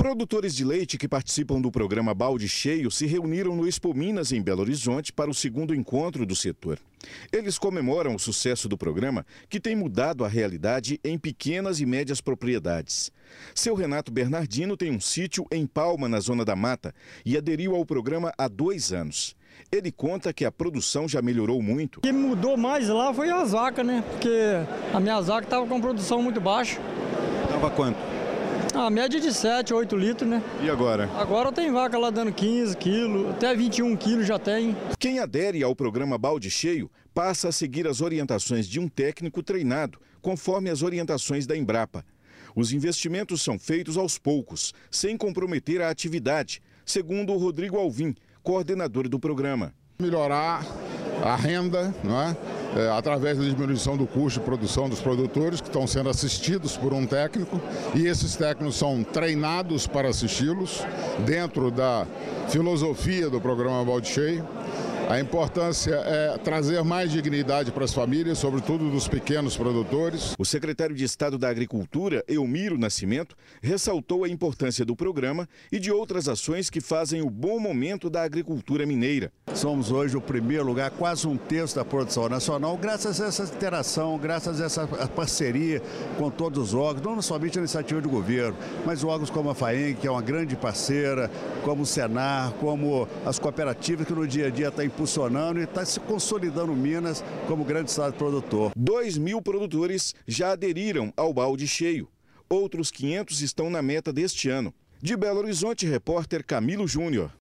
Produtores de leite que participam do programa Balde Cheio se reuniram no Expo Minas, em Belo Horizonte, para o segundo encontro do setor. Eles comemoram o sucesso do programa, que tem mudado a realidade em pequenas e médias propriedades. Seu Renato Bernardino tem um sítio em Palma, na Zona da Mata, e aderiu ao programa há 2 anos. Ele conta que a produção já melhorou muito. O que mudou mais lá foi as vacas, né? Porque a minha vaca estava com produção muito baixa. Estava quanto? A média de 7, 8 litros, né? E agora? Agora tem vaca lá dando 15 quilos, até 21 quilos já tem. Quem adere ao programa Balde Cheio passa a seguir as orientações de um técnico treinado, conforme as orientações da Embrapa. Os investimentos são feitos aos poucos, sem comprometer a atividade, segundo o Rodrigo Alvim, coordenador do programa. Melhorar a renda, não é? Através da diminuição do custo de produção dos produtores, que estão sendo assistidos por um técnico, e esses técnicos são treinados para assisti-los dentro da filosofia do programa Balde Cheio. A importância é trazer mais dignidade para as famílias, sobretudo dos pequenos produtores. O secretário de Estado da Agricultura, Eumiro Nascimento, ressaltou a importância do programa e de outras ações que fazem o bom momento da agricultura mineira. Somos hoje o primeiro lugar, quase 1/3 da produção nacional, graças a essa interação, graças a essa parceria com todos os órgãos, não somente a iniciativa do governo, mas órgãos como a FAENG, que é uma grande parceira, como o Senar, como as cooperativas que no dia a dia estão impulsionando e está se consolidando Minas como grande estado produtor. 2.000 produtores já aderiram ao Balde Cheio. Outros 500 estão na meta deste ano. De Belo Horizonte, repórter Camilo Júnior.